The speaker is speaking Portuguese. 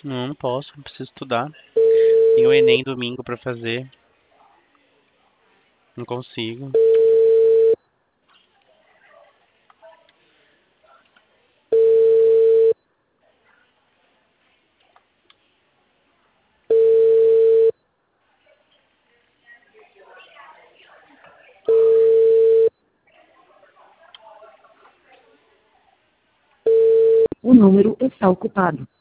Não, não posso, preciso estudar. Tem o Enem domingo pra fazer. Não consigo. O número está ocupado.